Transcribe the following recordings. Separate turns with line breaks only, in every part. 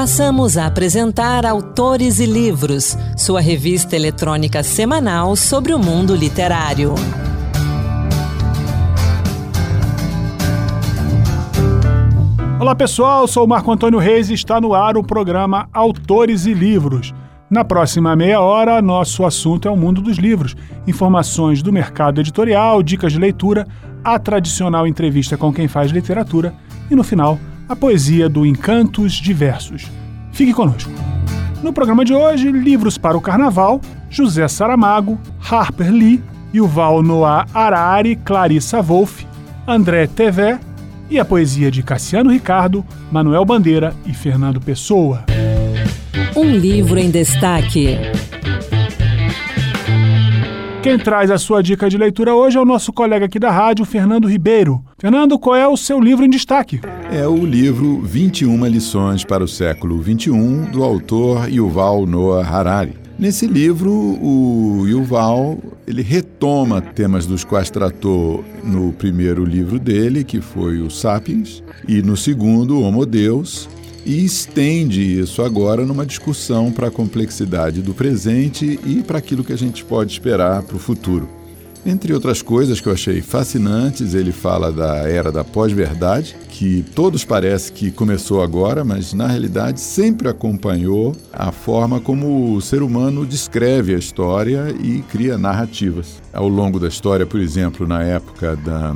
Passamos a apresentar Autores e Livros, sua revista eletrônica semanal sobre o mundo literário.
Olá pessoal, sou o Marco Antônio Reis e está no ar o programa Autores e Livros. Na próxima meia hora, nosso assunto é o mundo dos livros, informações do mercado editorial, dicas de leitura, a tradicional entrevista com quem faz literatura e, no final, a poesia do Encantos Diversos. Fique conosco. No programa de hoje, livros para o carnaval, José Saramago, Harper Lee, Yuval Noah Harari, Clarissa Wolff, André Tevet e a poesia de Cassiano Ricardo, Manuel Bandeira e Fernando Pessoa.
Um livro em destaque.
Quem traz a sua dica de leitura hoje é o nosso colega aqui da rádio, Fernando Ribeiro. Fernando, qual é o seu livro em destaque?
É o livro 21 lições para o século XXI, do autor Yuval Noah Harari. Nesse livro, o Yuval ele retoma temas dos quais tratou no primeiro livro dele, que foi o Sapiens, e no segundo, o Homo Deus, e estende isso agora numa discussão para a complexidade do presente e para aquilo que a gente pode esperar para o futuro. Entre outras coisas que eu achei fascinantes, ele fala da era da pós-verdade, que todos parece que começou agora, mas na realidade sempre acompanhou a forma como o ser humano descreve a história e cria narrativas. Ao longo da história, por exemplo, na época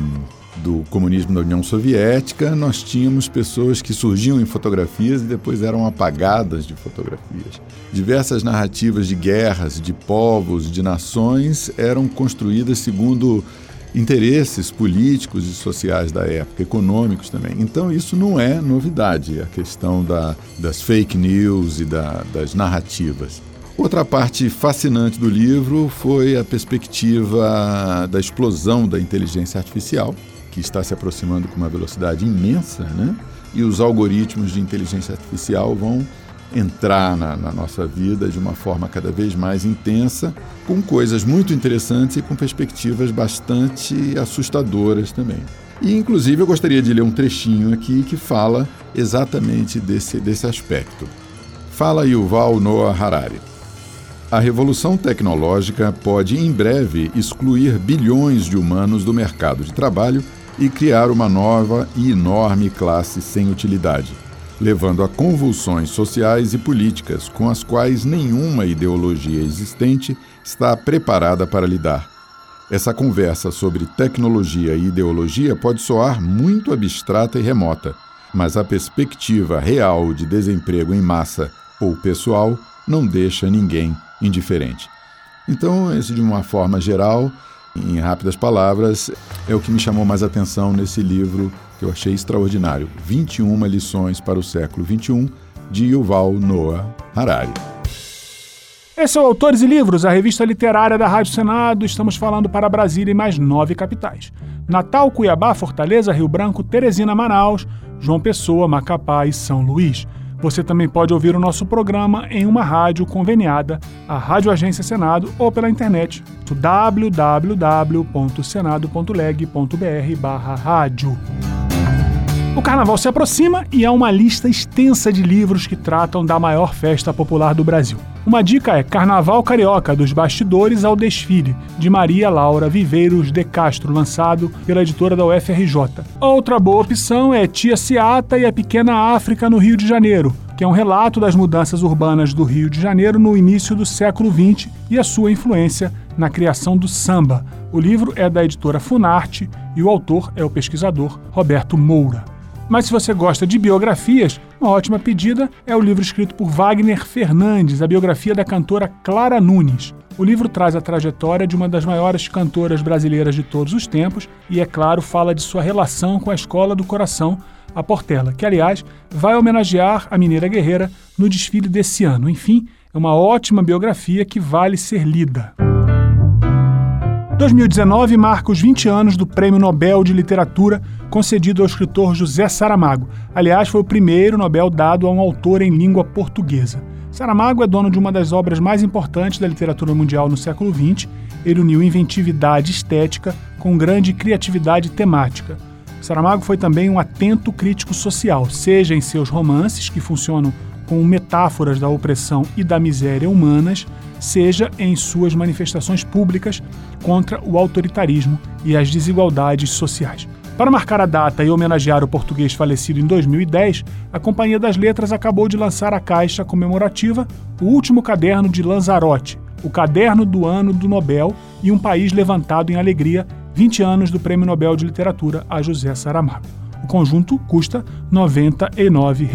do comunismo da União Soviética, nós tínhamos pessoas que surgiam em fotografias e depois eram apagadas de fotografias. Diversas narrativas de guerras, de povos, de nações eram construídas segundo interesses políticos e sociais da época, econômicos também. Então isso não é novidade, a questão das fake news e das narrativas. Outra parte fascinante do livro foi a perspectiva da explosão da inteligência artificial, que está se aproximando com uma velocidade imensa, né? E os algoritmos de inteligência artificial vão entrar na nossa vida de uma forma cada vez mais intensa, com coisas muito interessantes e com perspectivas bastante assustadoras também. E, inclusive, eu gostaria de ler um trechinho aqui que fala exatamente desse aspecto. Fala Yuval Noah Harari. A revolução tecnológica pode, em breve, excluir bilhões de humanos do mercado de trabalho e criar uma nova e enorme classe sem utilidade, levando a convulsões sociais e políticas com as quais nenhuma ideologia existente está preparada para lidar. Essa conversa sobre tecnologia e ideologia pode soar muito abstrata e remota, mas a perspectiva real de desemprego em massa ou pessoal não deixa ninguém indiferente. Então, esse de uma forma geral, em rápidas palavras, é o que me chamou mais atenção nesse livro que eu achei extraordinário, 21 lições para o século XXI, de Yuval Noah Harari.
Esse é o Autores e Livros, a revista literária da Rádio Senado. Estamos falando para Brasília e mais 9 capitais. Natal, Cuiabá, Fortaleza, Rio Branco, Teresina, Manaus, João Pessoa, Macapá e São Luís. Você também pode ouvir o nosso programa em uma rádio conveniada, a Rádio Agência Senado, ou pela internet, no www.senado.leg.br/rádio. O carnaval se aproxima e há uma lista extensa de livros que tratam da maior festa popular do Brasil. Uma dica é Carnaval Carioca, dos bastidores ao desfile, de Maria Laura Viveiros de Castro, lançado pela editora da UFRJ. Outra boa opção é Tia Ciata e a Pequena África no Rio de Janeiro, que é um relato das mudanças urbanas do Rio de Janeiro no início do século XX e a sua influência na criação do samba. O livro é da editora Funarte e o autor é o pesquisador Roberto Moura. Mas se você gosta de biografias, uma ótima pedida é o livro escrito por Wagner Fernandes, a biografia da cantora Clara Nunes. O livro traz a trajetória de uma das maiores cantoras brasileiras de todos os tempos e, é claro, fala de sua relação com a Escola do Coração, a Portela, que, aliás, vai homenagear a mineira guerreira no desfile desse ano. Enfim, é uma ótima biografia que vale ser lida. 2019 marca os 20 anos do Prêmio Nobel de Literatura concedido ao escritor José Saramago. Aliás, foi o primeiro Nobel dado a um autor em língua portuguesa. Saramago é dono de uma das obras mais importantes da literatura mundial no século XX. Ele uniu inventividade estética com grande criatividade temática. Saramago foi também um atento crítico social, seja em seus romances, que funcionam com metáforas da opressão e da miséria humanas, seja em suas manifestações públicas contra o autoritarismo e as desigualdades sociais. Para marcar a data e homenagear o português falecido em 2010, a Companhia das Letras acabou de lançar a caixa comemorativa O Último Caderno de Lanzarote, o caderno do ano do Nobel e um país levantado em alegria, 20 anos do Prêmio Nobel de Literatura a José Saramago. O conjunto custa R$ 99.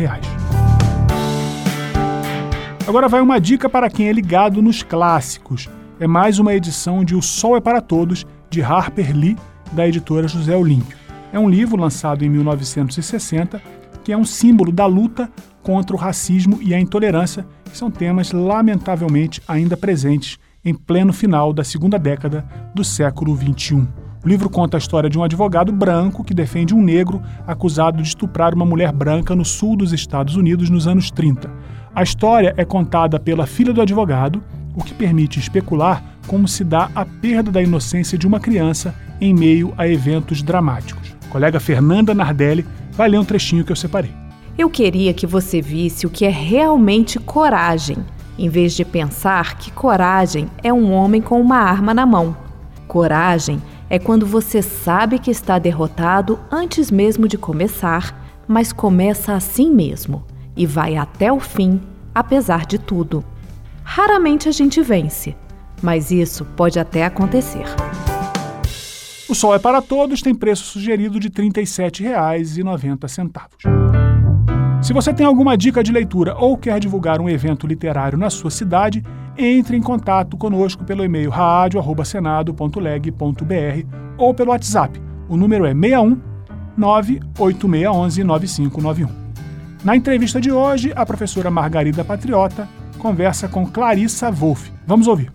Agora vai uma dica para quem é ligado nos clássicos. É mais uma edição de O Sol é para Todos, de Harper Lee, da editora José Olímpio. É um livro lançado em 1960, que é um símbolo da luta contra o racismo e a intolerância, que são temas lamentavelmente ainda presentes em pleno final da segunda década do século XXI. O livro conta a história de um advogado branco que defende um negro acusado de estuprar uma mulher branca no sul dos Estados Unidos nos anos 30. A história é contada pela filha do advogado, o que permite especular como se dá a perda da inocência de uma criança em meio a eventos dramáticos. A colega Fernanda Nardelli vai ler um trechinho que eu separei.
Eu queria que você visse o que é realmente coragem, em vez de pensar que coragem é um homem com uma arma na mão. Coragem é quando você sabe que está derrotado antes mesmo de começar, mas começa assim mesmo e vai até o fim, apesar de tudo. Raramente a gente vence, mas isso pode até acontecer.
O Sol é para Todos tem preço sugerido de R$ 37,90. Se você tem alguma dica de leitura ou quer divulgar um evento literário na sua cidade, entre em contato conosco pelo e-mail radio@senado.leg.br ou pelo WhatsApp. O número é 61 98611 9591. Na entrevista de hoje, a professora Margarida Patriota conversa com Clarissa Wolff. Vamos ouvir.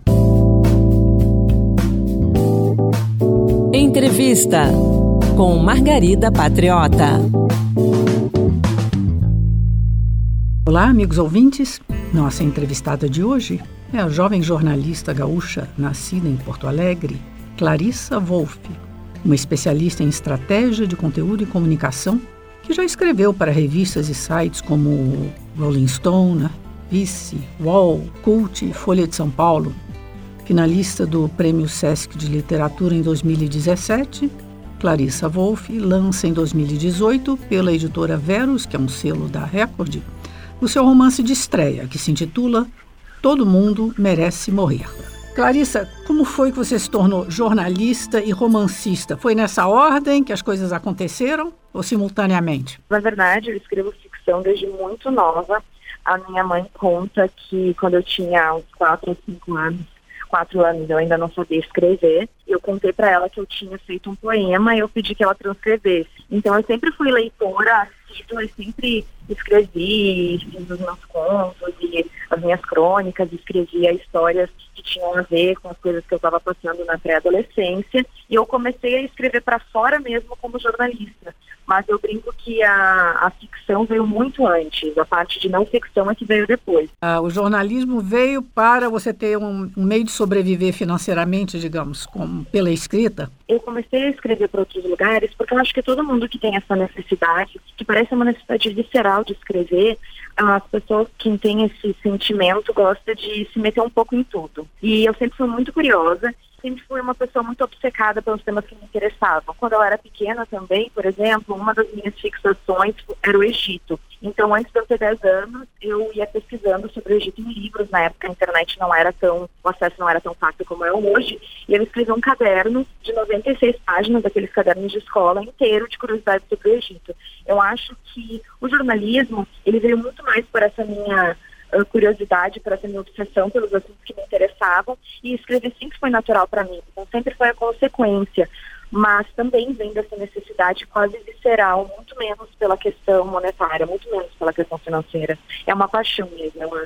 Entrevista com Margarida Patriota.
Olá, amigos ouvintes. Nossa entrevistada de hoje é a jovem jornalista gaúcha nascida em Porto Alegre, Clarissa Wolff, uma especialista em estratégia de conteúdo e comunicação que já escreveu para revistas e sites como Rolling Stone, Vice, UOL, Cult e Folha de São Paulo. Finalista do Prêmio Sesc de Literatura em 2017, Clarissa Wolff lança em 2018, pela editora Verus, que é um selo da Record, o seu romance de estreia, que se intitula Todo Mundo Merece Morrer. Clarissa, como foi que você se tornou jornalista e romancista? Foi nessa ordem que as coisas aconteceram ou simultaneamente?
Na verdade, eu escrevo ficção desde muito nova. A minha mãe conta que quando eu tinha uns 4 ou 5 anos, 4 anos, eu ainda não sabia escrever. Eu contei para ela que eu tinha feito um poema e eu pedi que ela transcrevesse. Então eu sempre fui leitora assídua, eu sempre escrevi, fiz os meus contos e as minhas crônicas, escrevia histórias que tinham a ver com as coisas que eu estava passando na pré-adolescência. E eu comecei a escrever para fora mesmo como jornalista. Mas eu brinco que a ficção veio muito antes, a parte de não ficção é que veio depois.
O jornalismo veio para você ter um meio de sobreviver financeiramente, digamos, pela escrita?
Eu comecei a escrever para outros lugares porque eu acho que todo mundo que tem essa necessidade, que parece uma necessidade visceral de escrever, as pessoas que têm esse sentimento gostam de se meter um pouco em tudo. E eu sempre fui muito curiosa, sempre fui uma pessoa muito obcecada pelos temas que me interessavam. Quando eu era pequena também, por exemplo, uma das minhas fixações era o Egito. Então, antes de eu ter 10 anos, eu ia pesquisando sobre o Egito em livros. Na época, a internet o acesso não era tão fácil como é hoje. E eu escrevi um caderno de 96 páginas, daqueles cadernos de escola, inteiro de curiosidades sobre o Egito. Eu acho que o jornalismo, ele veio muito mais por essa minha curiosidade, por essa minha obsessão pelos assuntos que me interessavam, e escrever sempre foi natural para mim, então sempre foi a consequência, mas também vem dessa necessidade quase visceral, muito menos pela questão monetária, muito menos pela questão financeira. É uma paixão mesmo, eu acho.
Em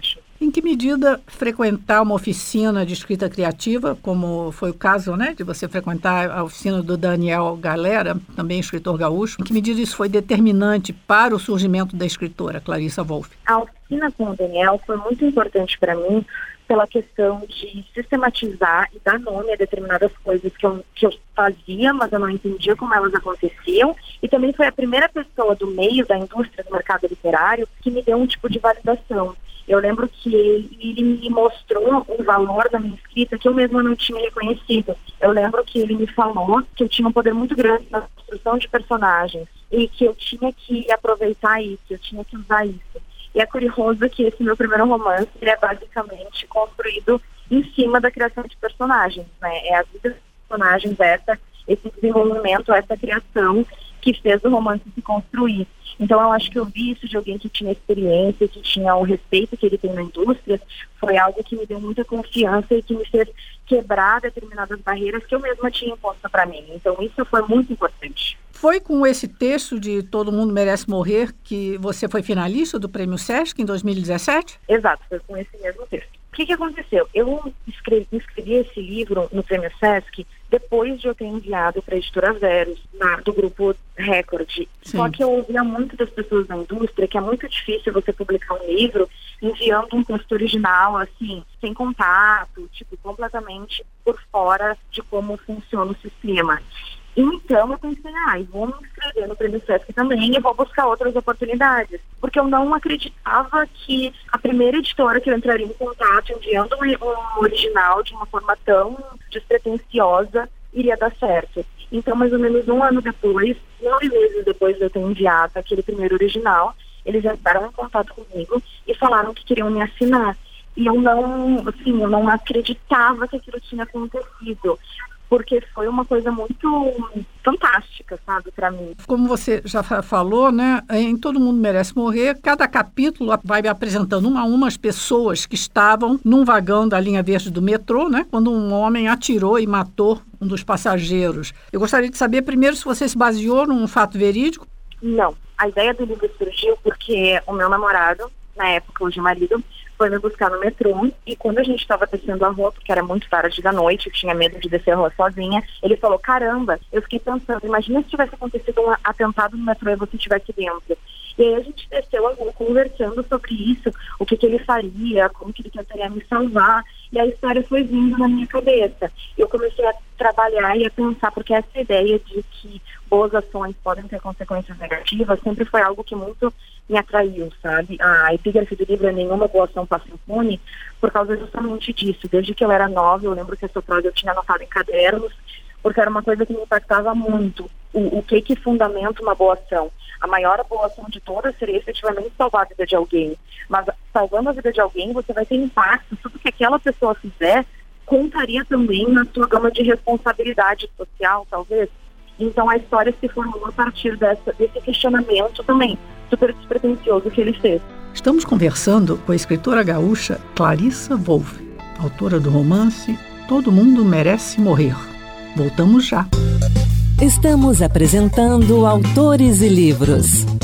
Em que medida frequentar uma oficina de escrita criativa, como foi o caso, né, de você frequentar a oficina do Daniel Galera, também escritor gaúcho, em que medida isso foi determinante para o surgimento da escritora Clarissa Wolff?
A oficina com o Daniel foi muito importante para mim pela questão de sistematizar e dar nome a determinadas coisas que eu fazia, mas eu não entendia como elas aconteciam. E também foi a primeira pessoa do meio da indústria do mercado literário que me deu um tipo de validação. Eu lembro que ele me mostrou um valor da minha escrita que eu mesma não tinha reconhecido. Eu lembro que ele me falou que eu tinha um poder muito grande na construção de personagens e que eu tinha que aproveitar isso, eu tinha que usar isso. E é curioso que esse meu primeiro romance, ele é basicamente construído em cima da criação de personagens, né? É a vida dos personagens, esse desenvolvimento, essa criação que fez o romance se construir. Então eu acho que eu vi isso de alguém que tinha experiência, que tinha o respeito que ele tem na indústria, foi algo que me deu muita confiança e que me fez quebrar determinadas barreiras que eu mesma tinha imposto para mim. Então isso foi muito importante.
Foi com esse texto de Todo Mundo Merece Morrer que você foi finalista do Prêmio Sesc em 2017?
Exato, foi com esse mesmo texto. O que aconteceu? Eu escrevi esse livro no Prêmio Sesc depois de eu ter enviado para a editora Verus, do grupo Record. Sim. Só que eu ouvia muito das pessoas da indústria que é muito difícil você publicar um livro enviando um texto original, assim, sem contato, completamente por fora de como funciona o sistema. Então eu pensei, vou me inscrever no Prêmio Sesc também e vou buscar outras oportunidades. Porque eu não acreditava que a primeira editora que eu entraria em contato enviando um original de uma forma tão despretensiosa iria dar certo. Então, mais ou menos 1 ano depois, 9 meses depois de eu ter enviado aquele primeiro original, eles entraram em contato comigo e falaram que queriam me assinar. E eu não acreditava que aquilo tinha acontecido. Porque foi uma coisa muito fantástica, sabe, para mim.
Como você já falou, né, em Todo Mundo Merece Morrer, cada capítulo vai apresentando uma a uma as pessoas que estavam num vagão da linha verde do metrô, né, quando um homem atirou e matou um dos passageiros. Eu gostaria de saber, primeiro, se você se baseou num fato verídico.
Não. A ideia do livro surgiu porque o meu namorado, na época, hoje marido, foi me buscar no metrô e quando a gente estava descendo a rua, porque era muito tarde da noite, eu tinha medo de descer a rua sozinha, ele falou, caramba, eu fiquei pensando, imagina se tivesse acontecido um atentado no metrô e você estivesse dentro. E aí a gente desceu a rua conversando sobre isso, o que ele faria, como que ele tentaria me salvar, e a história foi vindo na minha cabeça. Eu comecei a trabalhar e a pensar, porque essa ideia de que boas ações podem ter consequências negativas sempre foi algo que muito me atraiu, sabe? A epígrafe do livro é Nenhuma Boa Ação Passa Impune, por causa justamente disso. Desde que eu era nova, eu lembro que essa frase eu tinha anotado em cadernos, porque era uma coisa que me impactava muito. O que fundamenta uma boa ação? A maior boa ação de todas seria efetivamente salvar a vida de alguém. Mas salvando a vida de alguém, você vai ter impacto. Tudo que aquela pessoa fizer contaria também na sua gama de responsabilidade social, talvez. Então a história se formou a partir desse questionamento também, super despretensioso que ele fez.
Estamos conversando com a escritora gaúcha Clarissa Wolff, autora do romance Todo Mundo Merece Morrer. Voltamos já.
Estamos apresentando Autores e Livros.